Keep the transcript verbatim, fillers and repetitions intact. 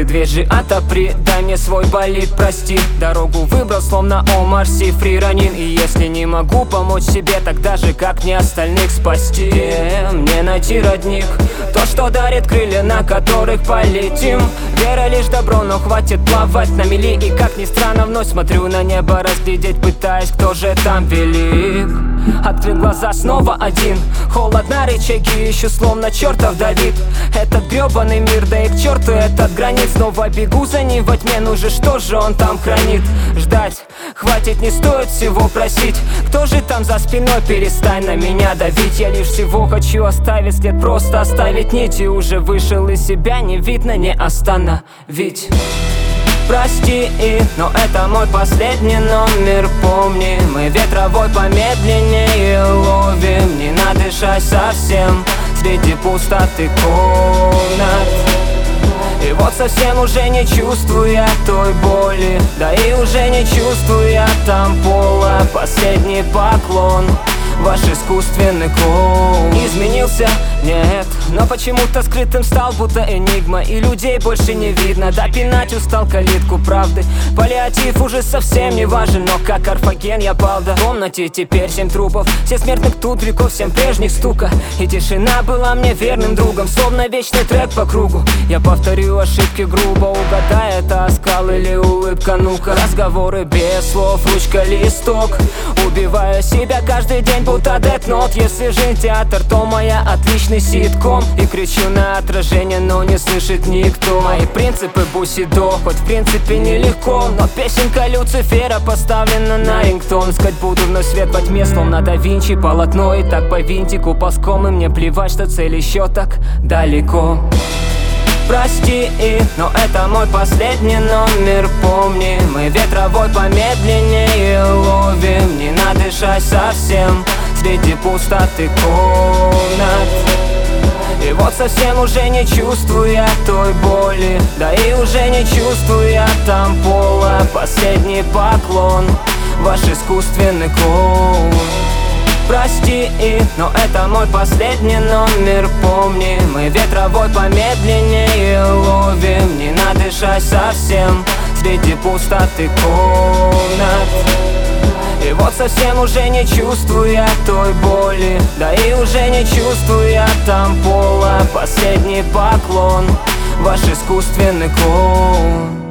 ты дверь же отопри, дай мне свой болид, прости. Дорогу выбрал словно Омар Си, фриранин. И если не могу помочь себе, тогда же как мне остальных спасти? Где мне найти родник? То, что дарит крылья, на которых полетим. Вера лишь добро, но хватит плавать на мели. И как ни странно, вновь смотрю на небо, разглядеть пытаясь, кто же там велик. Открыл глаза, снова один. Холодно, рычаги ищу, словно чертов Давид. Этот гребаный мир, да и к черту этот границ. Снова бегу за ним во тьме, ну же, что же он там хранит? Ждать, хватит, не стоит всего просить. Кто же там за спиной, перестань на меня давить. Я лишь всего хочу оставить след, просто оставить нить. И уже вышел из себя, не видно, не остановить. Прости, но это мой последний номер, помни. Мы ветровой помедленнее ловим, не надышать совсем среди пустоты комнат. И вот совсем уже не чувствуя той боли, да и уже не чувствуя там пола. Последний поклон, ваш искусственный ком. Изменился? Нет, но почему-то скрытым стал, будто энигма. И людей больше не видно, допинать устал калитку правды. Паллиатив уже совсем не важен, но как Карфаген я пал, да. В комнате теперь семь трупов, все смертных тут веков, всем прежних стука. И тишина была мне верным другом, словно вечный трек по кругу. Я повторю ошибки грубо, угадай, это оскал или улыбка. Ну-ка, разговоры без слов, ручка, листок. Убиваю себя каждый день, будто Death Note. Если жизнь театр, то моя отличный ситком. И кричу на отражение, но не слышит никто. Мои принципы бусидо, хоть в принципе нелегко. Но песенка Люцифера поставлена на рингтон. Сказать буду вновь свет во тьме, словно да Винчи. Полотно и так по винтику ползком. И мне плевать, что цель еще так далеко. Прости, но это мой последний номер, помни. Мы ветровой помедленнее ловим, не надышать совсем среди пустоты комнат. И вот совсем уже не чувствуя той боли, да и уже не чувствуя там пола. Последний поклон, ваш искусственный ком. Прости, но это мой последний номер, помни. Мы ветровой помедленнее ловим, не надышать совсем среди пустоты комнат. И вот совсем уже не чувствуя той боли, да и уже не чувствуя там пола. Последний поклон, ваш искусственный ком.